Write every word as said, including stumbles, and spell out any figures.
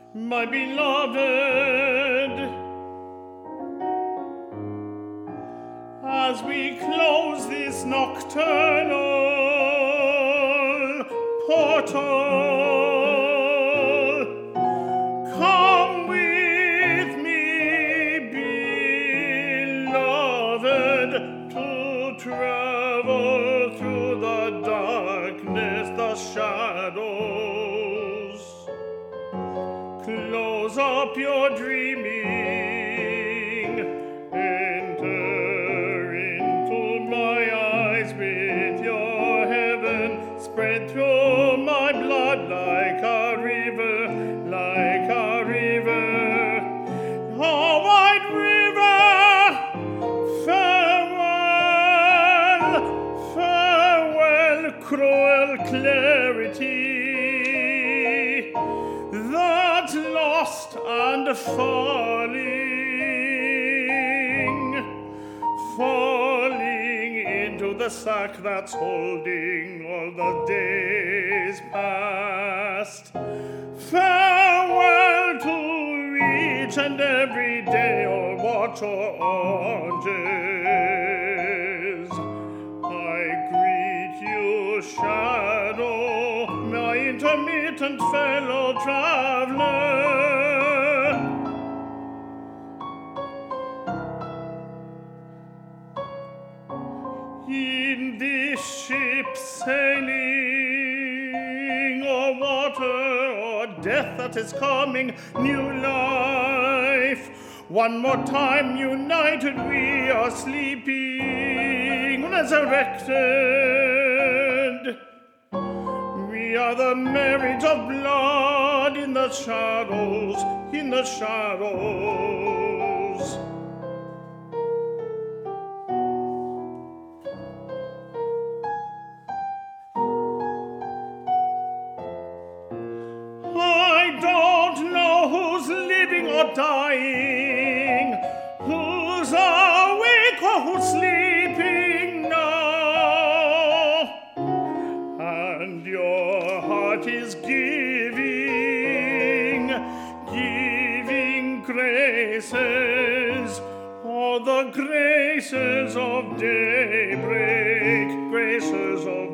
my beloved, as we close this nocturnal portal. Come with me, beloved, to travel through the darkness, the shadows. Close up your dreaming, enter into my eyes with your heaven, spread through my blood like a river, like a river, a wide river. Farewell, farewell, cruel clarity, that's lost and falling, falling into the sack that's holding all the days past. Farewell to each and every day, all watch or oranges. I greet you, shadow, my intermittent fellow traveler. In this ship sailing o'er water or death that is coming, new life. One more time united we are sleeping, resurrected. We are the marriage of blood in the shadows, in the shadows. I don't know who's living or dying, who's awake or who's sleeping now. And your heart is giving, giving graces, all the graces of daybreak, graces of